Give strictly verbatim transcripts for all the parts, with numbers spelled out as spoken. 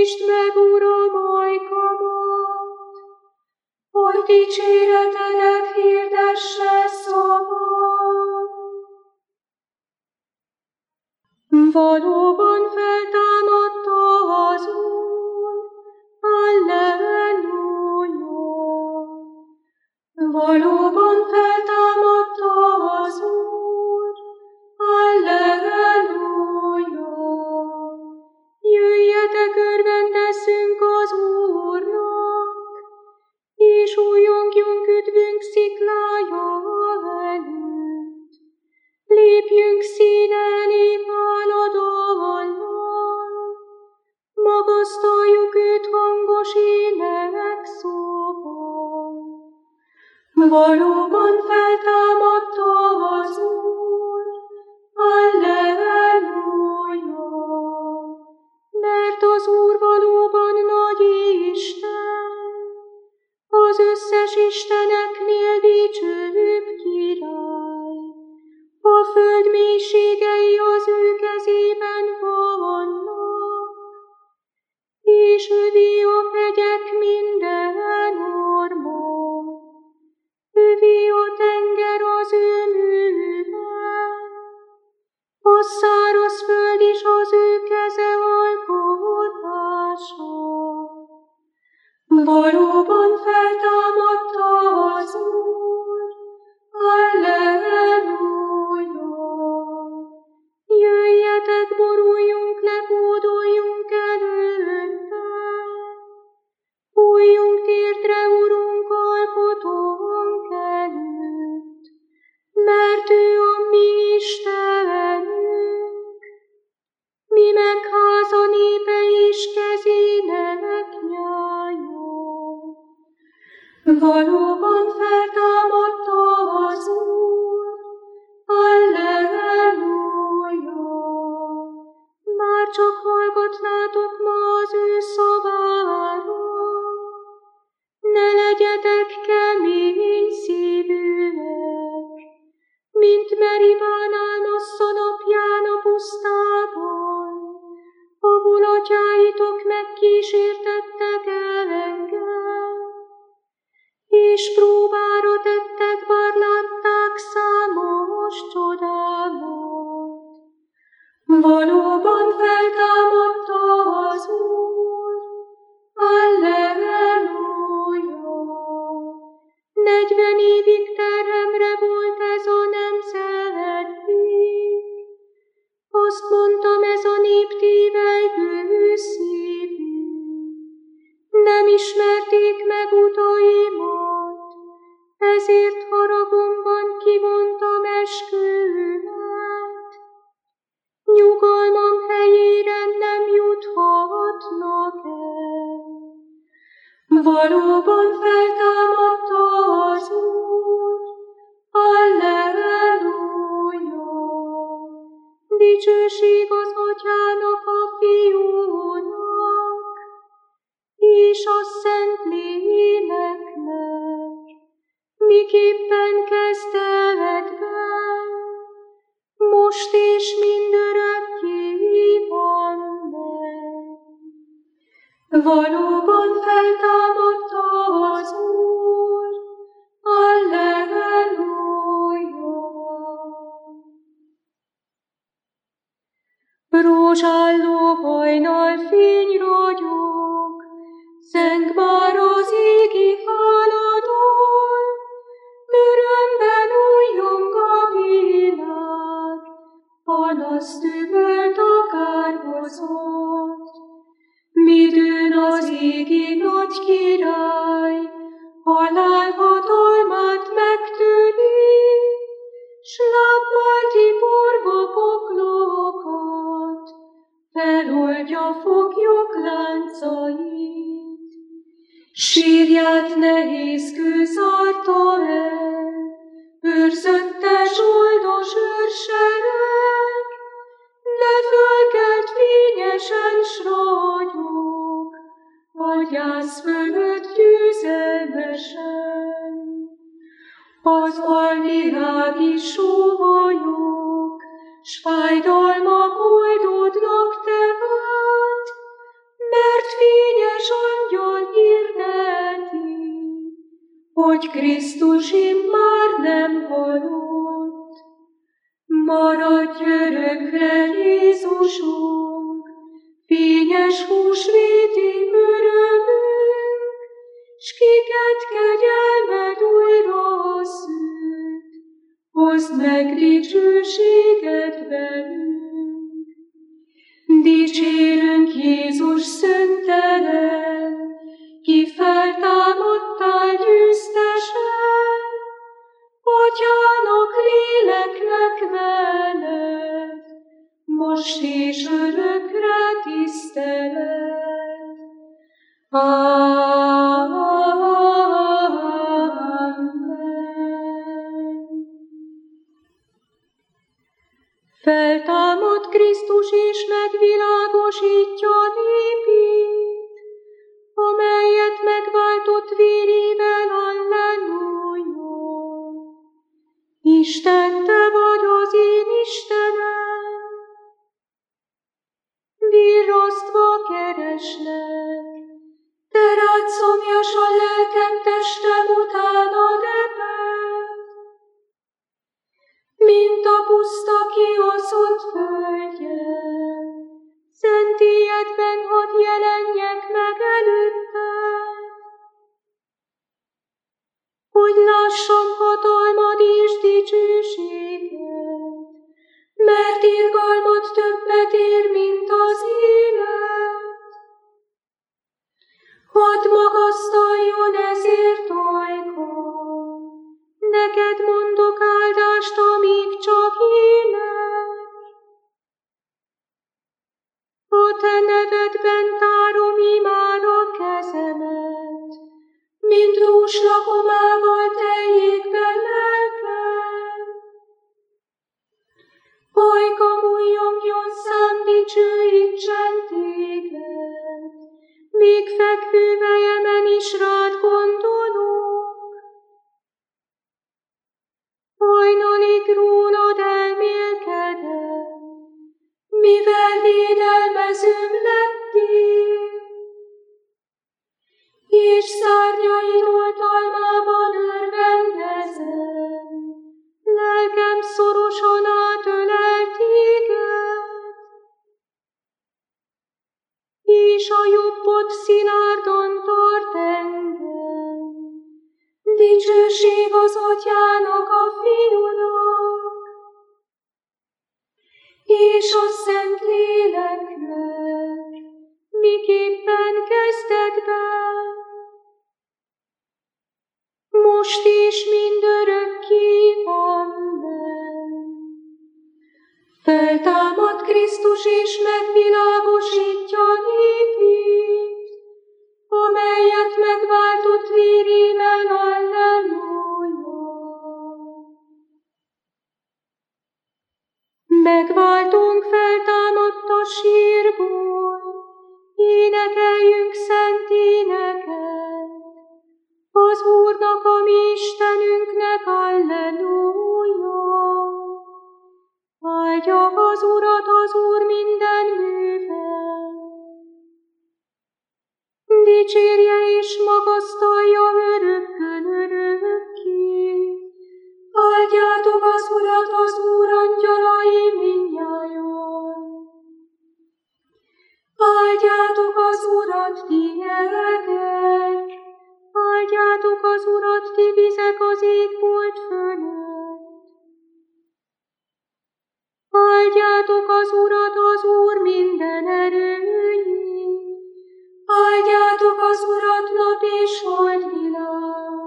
Szólítsd meg, Uram, ajkamat, hogy dicséretedet hirdesse szavam. Valóban feltámadta az Úr, halleluja! Valóban feltámadta az Úr, halleluja! Jöjjetek, örvendezzünk az Úrnak, és újjongjunk üdvünk sziklája előtt. Lépjünk színe elé váladallal, magasztaljuk őt hangos ének szóval. Valóban feltámadta az Úr, halleluja! Mert az Úr valóban nagy Isten, az összes isteneknél dicsőbb király. A föld mélységei az ő kezében vannak, és övé a hegyek minden orma. Övé a tenger az ő műve, a száraz föld is az ő keze alkotása. Valóban feltámadta az Úr, halleluja! Jöjjetek, boruljunk le, hódoljunk előtte, bújjunk térdre, Urunk, alkotónk előtt, mert ő a mi Istenünk, mi meg háza népe és kezének nyája. Valóban feltámadta az Úr, halleluja! Már csak hallgatnátok ma az ő szavára, ne legyetek kemény szívűek, mint Meribán Massza napján a pusztában, ahol atyáitok megkísértettek engem, és próbára tettek, bár látták számos csodámat. Valóban feltámadta az Úr, halleluja! Negyven évig terhemre volt ez a nemzedék, azt mondtam, ez a nép tévelygő szívű. Nem ismerték meg utaimat, ezért haragomban kivontam esküvőmet. Nyugalmam helyére nem juthatnak el. Valóban feltámadta az Úr, halleluja! Dicsőség az Atyának, a Fiúnak, és a Szent Léleknek, miképpen kezdetben, most és mindörökké van meg. Valóban feltámadta az Úr, halleluja! Rózsálló hajnal fény ragyog, zeng már az égi haladon, örömben újjong a világ, panaszt üvölt a kárhozott. Midőn az égi nagy király, halál hatalmát megtöri, s lábbal tiporva poklokat, feloldja foglyok láncait. Sírját nehéz kő zárta el, őrzöttes oldos őrsereg, de fölkelt fényesen s ragyog, a gyász fölött győzelmesen. Az alvilági sóhajok, s fájdalmak oldódnak tehát, mert hogy Krisztus immár nem halott. Maradj örökre, Jézusunk, fényes húsvéti örömünk, s kiket kegyelmed újra szült, hozd meg dicsőséget velünk. Dicsérünk Jézus szöntelen, ki feltámadtál győztesen, Atyának, léleknek veled, most és örökre tisztelet. Amen. Feltámad Krisztus és megvilágosítja népét, amelyet megváltott vérével, alleluja. Isten, te vagy az én Istenem, virrasztva kereslek, te rád szomjas a lelkem, testem utánad ebben, mint a puszta kiosztott földjen, szentélyedben hadd jelenjek meg előtted, hogy lássam hatalmad és dicsőséged, mert irgalmad többet ér, mint az élet. Hadd magasztaljon ezért ajkam, neked mondok áldást, amíg csak élek. A te nevedben tárom imár a kezemet, mint dús lakomával teljékbe lelkem. Ajkam ujjongjon szám, dicsőítsen téged, míg fekvő vejemen is rád gondolok. Hajnalig rólad elmélkedem, mivel védelmezőm lettél, és szárnyaid oltalmában örvendezem, lelkem szorosan átölel téged, és a jobbod szilárdan tart engem. Dicsőség az Atyának, a Fiúnak, és a Szent Léleknek, miképpen kezdetben, most és mindörökké. Amen. Feltámad Krisztus és megvilágosítja népét, amelyet megváltott vérével, alleluja. Megváltunk feltámadt a sírból, énekeljünk szent éneket, az Úrnak, a mi Istenünknek, alleluja. Áldja az Urat az Úr minden művel, dicsérje és magasztalja örökkön örökké. Áldjátok az Urat, az Úr angyalai mindnyájan. Áldjátok az Urat, ti elegek, áldjátok az Urat, ti vizek az égbolt fölött. Áldjátok az Urat, az Úr minden erői, áldjátok az Urat, nap és holdvilág.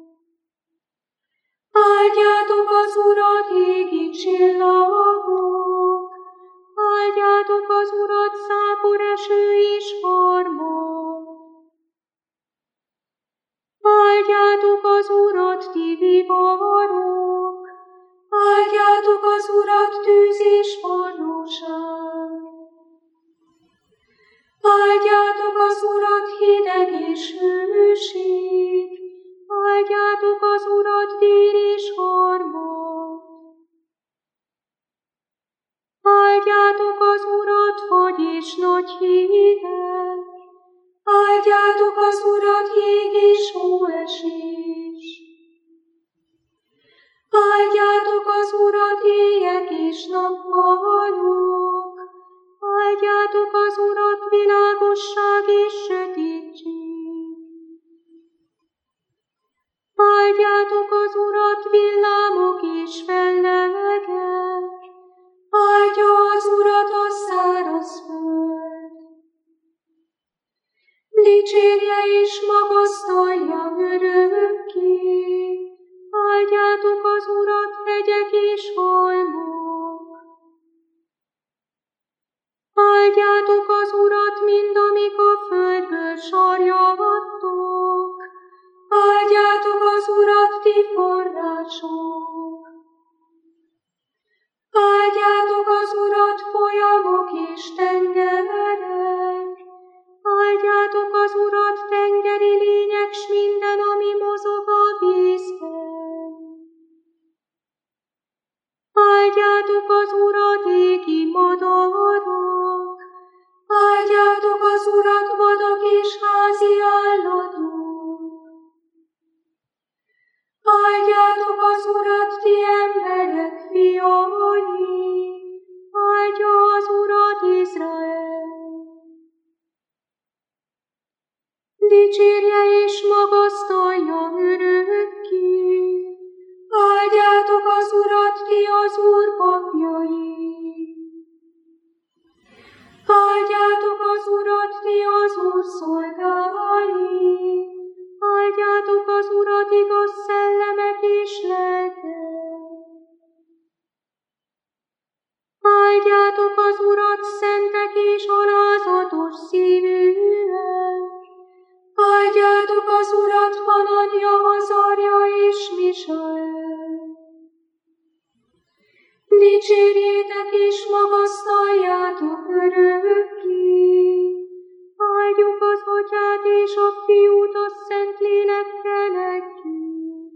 Áldjátok az Urat, égi csillagok, áldjátok az Urat, szápor eső és harmony. Áldjátok az Urat, ti viharok, áldjátok az Urat, tűz és forróság. Áldjátok az Urat, hideg és hőség, áldjátok az Urat, tér és harmony. Áldjátok az Urat, fagy és nagy hideg, áldjátok az Urat, jég és hóesés. Áldjátok az Urat, éjek és nappalok, áldjátok az Urat, világosság és sötétség. Áldjátok az Urat, villámok és fellegek, áldja az Urat a száraz föld. Dicsérje és magasztalja örökké, áldjátok az Urat, hegyek és halmok. Áldjátok az Urat, mind amik a földből sarjadtok, áldjátok az Urat, ti források. Áldjátok az Urat, folyamok és tengerek, áldjátok az Urat, tengeri lények, s minden, ami mozog a vízben. Áldjátok az Urat, égi madarak, áldjátok az Urat, vadak és házi állatok. Áldjátok az Urat, ti emberek fiai, áldja az Urat Izrael. Dicsérje és magasztalja örökké, áldjátok az Urat, ti az Úr papjai. Áldjátok az Urat, ti az Úr szolgái, áldjátok az Urat, igaz szellemek és lelkek. Áldjátok az Urat, szentek és alázatos szívűek, áldjátok az Urat, Hanania, Azarja és Misael. Dicsérjétek és magasztaljátok örökké, áldjuk az Atyát és a Fiút a Szentlélekkel együtt.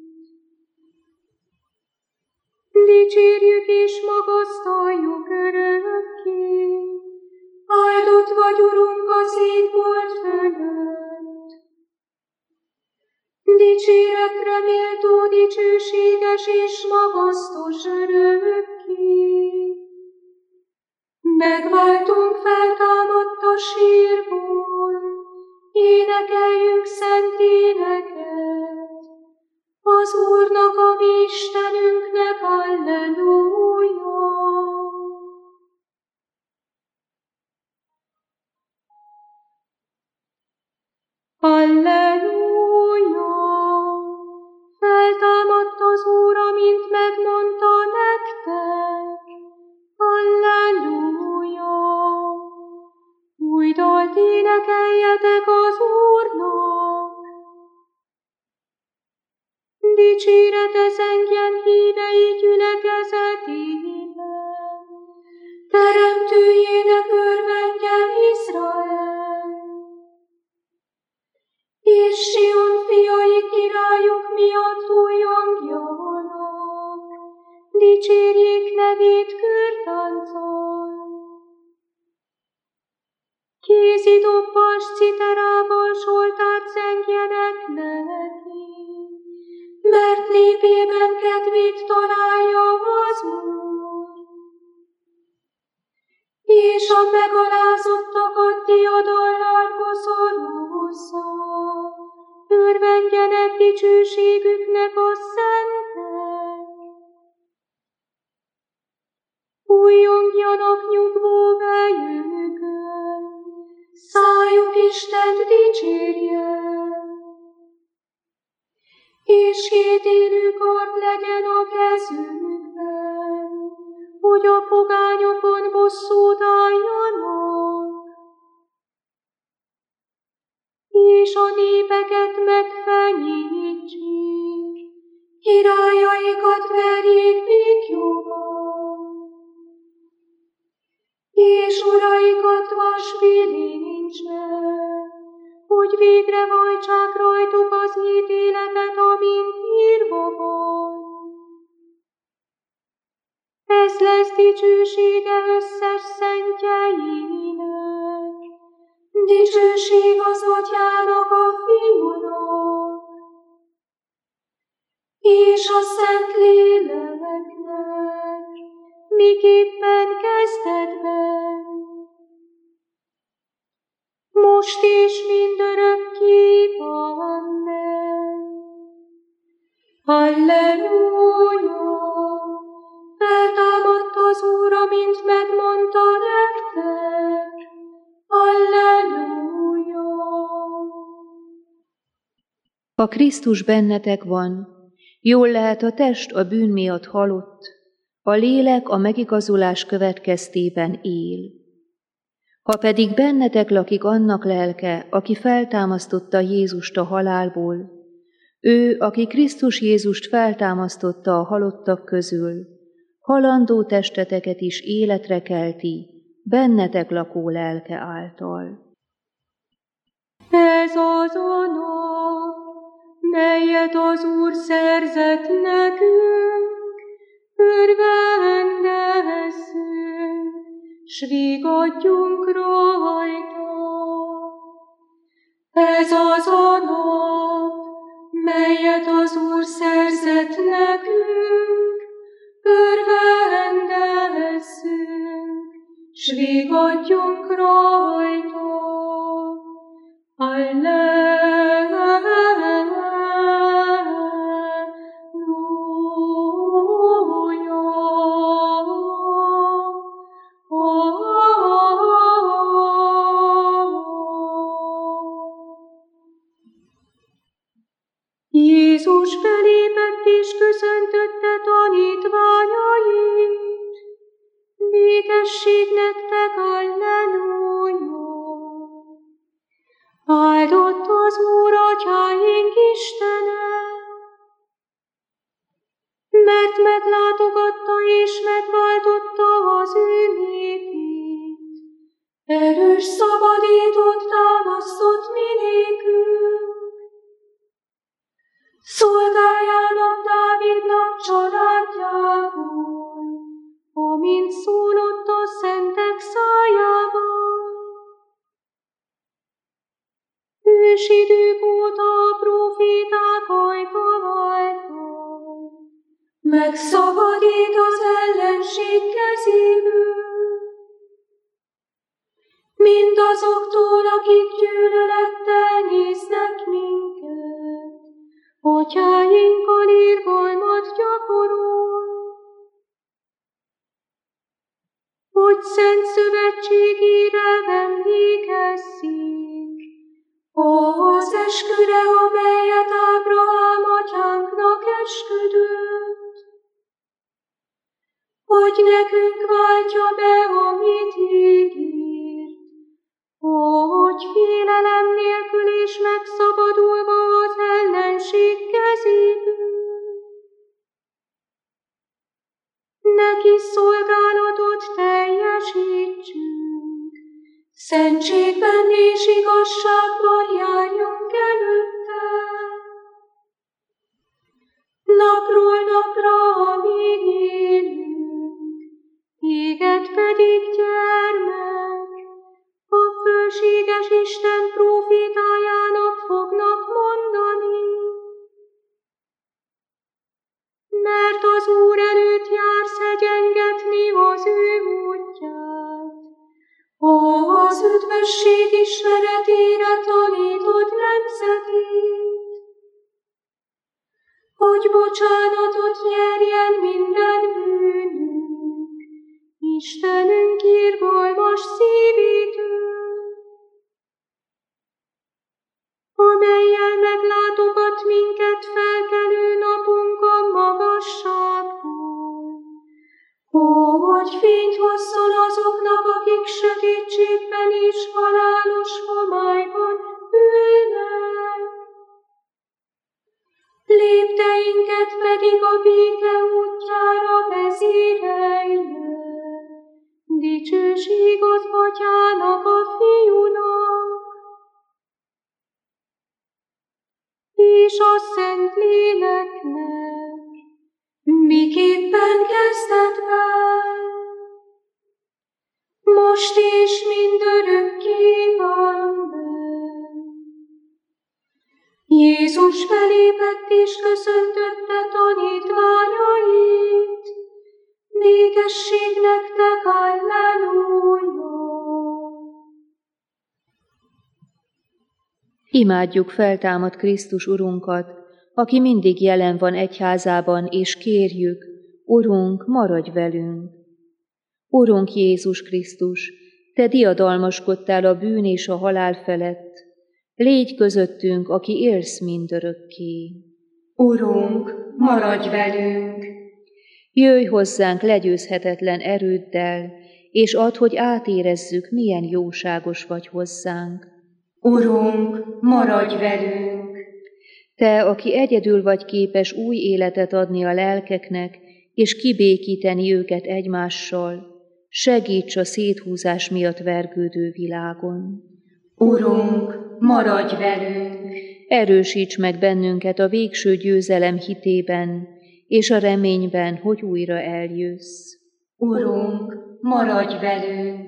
Dicsérjük és magasztaljuk örökké, áldott vagy, Urunk, az égbolt fölött. Dicséretre méltó, dicsőséges és magasztos örökké. Megváltunk feltámadt a sírból, énekeljük szent éneket. Az Úrnak, a mi Istenünknek, halleluja! Halleluja! Feltámadt az Úr, amint megmondta nektek. Halleluja! Új dalt énekeljetek az Úrnak. Dicsérete zengjen hívei gyülekezetében. Teremtőjének örvendjen Izrael. És Sion fiai királyuk miatt újongjanak, dicsérjék nevét körtánccal. Kézi dobbas, citerával soltát zengjenek neki, mert népében kedvét találja az Úr. És a megalázottakat diadallal koszorúzza, örvendjenek dicsőségüknek a szentek. Újjongjanak nyugvó fejükön, szájuk Istent dicsérje. És kétélű kard legyen a kezükben, hogy a pogányokon bosszút álljanak. És a népeket megfenyítsék, királyaikat verjék békjóban, és uraikat vasbilincsbe, hogy végre hajtsák rajtuk az ítéletet, amint írva van. Ez lesz dicsősége összes szentjeinek, dicsőség az Atyának, a Fiúnak, és a Szentléleknek, miképpen kezdetben, most is mindörökké. Amen. Halleluja! Feltámadt az Úr, amint megmondta nektek. Halleluja! Ha Krisztus bennetek van, jól lehet a test a bűn miatt halott, a lélek a megigazulás következtében él. Ha pedig bennetek lakik annak lelke, aki feltámasztotta Jézust a halálból, ő, aki Krisztus Jézust feltámasztotta a halottak közül, halandó testeteket is életre kelti, bennetek lakó lelke által. Ez az a nap, melyet az Úr szerzett nekünk, örvendezzünk, s vigadjunk rajta. Ez az a nap, melyet az Úr szerzett nekünk, örvendezzünk, s vigadjunk rajta. Jézus belépett és köszöntötte tanítványait. Békesség nektek, halleluja! Áldott az Úr, atyáink Istene, mert meglátogatta és megváltotta az ő népét. Erős szabadítót támasztott minékünk. Szolgájának, Dávidnak családjából, amint szólott a szentek szájával. Ősidők óta a próféták ajka váltak, megszabadít az ellenség kezéből. Mindazoktól, akik gyűlölettel néznek minket, atyáinkkal irgalmat gyakorol, hogy szent szövetségére emlékezzék, az esküre, amelyet Ábrahám atyánknak esküdött, hogy nekünk váltja be, amit ígért, hogy félelem nélkül és megszabadulva az ellenség kezéből. Neki szolgálatot teljesítsünk, szentségben és igazságban járjunk előtte. Napról napra, amíg élünk, éget pedig gyermek, a fölséges Isten prófétájának fognak mondani. Mert az Úr előtt jár szegyengetni az ő útját, az üdvösség ismeretére tanított nemzetét, hogy bocsánatot nyerjen minden bűnünk, Istenünk irgalmas szívétől, amellyel meglátogat minket felkelő napunk a magasságból, hogy fényt hozzon azoknak, akik sötétségben és halálos homályban ülnek. Lépteinket pedig a béke útjára vezérelje, dicsőség az Atyának, a Fiúnak, és a Szentléleknek, miképpen kezdetben, most és mindörökké. Amen. Jézus Jézus belépett és köszöntötte tanítványait. Békesség nektek, halleluja! Imádjuk feltámadt Krisztus Urunkat, aki mindig jelen van egyházában, és kérjük, Urunk, maradj velünk! Urunk Jézus Krisztus, Te diadalmaskodtál a bűn és a halál felett, légy közöttünk, aki élsz mindörökké. Urunk, maradj velünk! Jöjj hozzánk legyőzhetetlen erőddel, és add, hogy átérezzük, milyen jóságos vagy hozzánk. Urunk, maradj velünk! Te, aki egyedül vagy képes új életet adni a lelkeknek, és kibékíteni őket egymással, segíts a széthúzás miatt vergődő világon. Urunk, maradj velünk! Erősíts meg bennünket a végső győzelem hitében, és a reményben, hogy újra eljössz. Urunk, maradj velünk!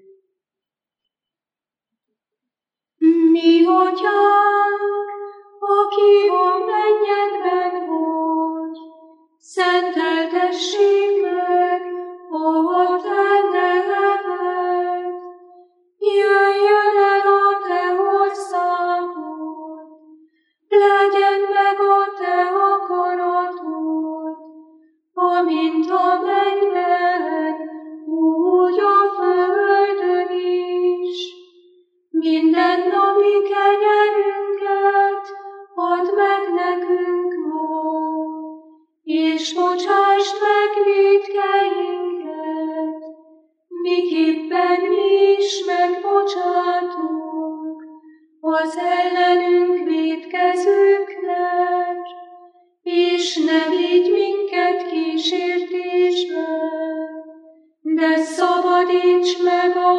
Mi Atyánk, aki a mennyekben vagy, szenteltessék meg a te neved. Jöjjön el a te országod, legyen meg a te akaratod, amint a mennyben, úgy a földön is. Minden napi kenyerünket add meg nekünk ma, és bocsásd meg vétkeinket, miképpen mi is megbocsátunk az ellenünk vétkezőknek, és ne vigy minket kísértésbe, de szabadíts meg a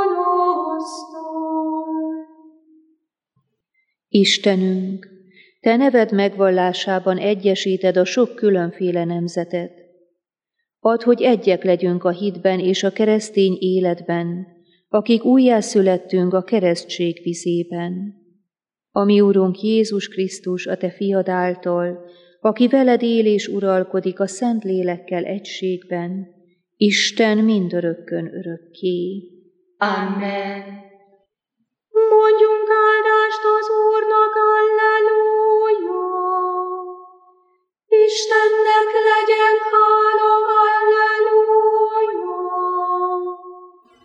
gonosztól. Istenünk, Te neved megvallásában egyesíted a sok különféle nemzetet. Add, hogy egyek legyünk a hitben és a keresztény életben, akik újjászülettünk a keresztség vizében. A mi Urunk Jézus Krisztus, a Te fiad által, aki veled él és uralkodik a Szent Lélekkel egységben, Isten mindörökkön örökké. Amen. Mondjunk áldást az Úrnak, alleluja! Istennek legyen hála,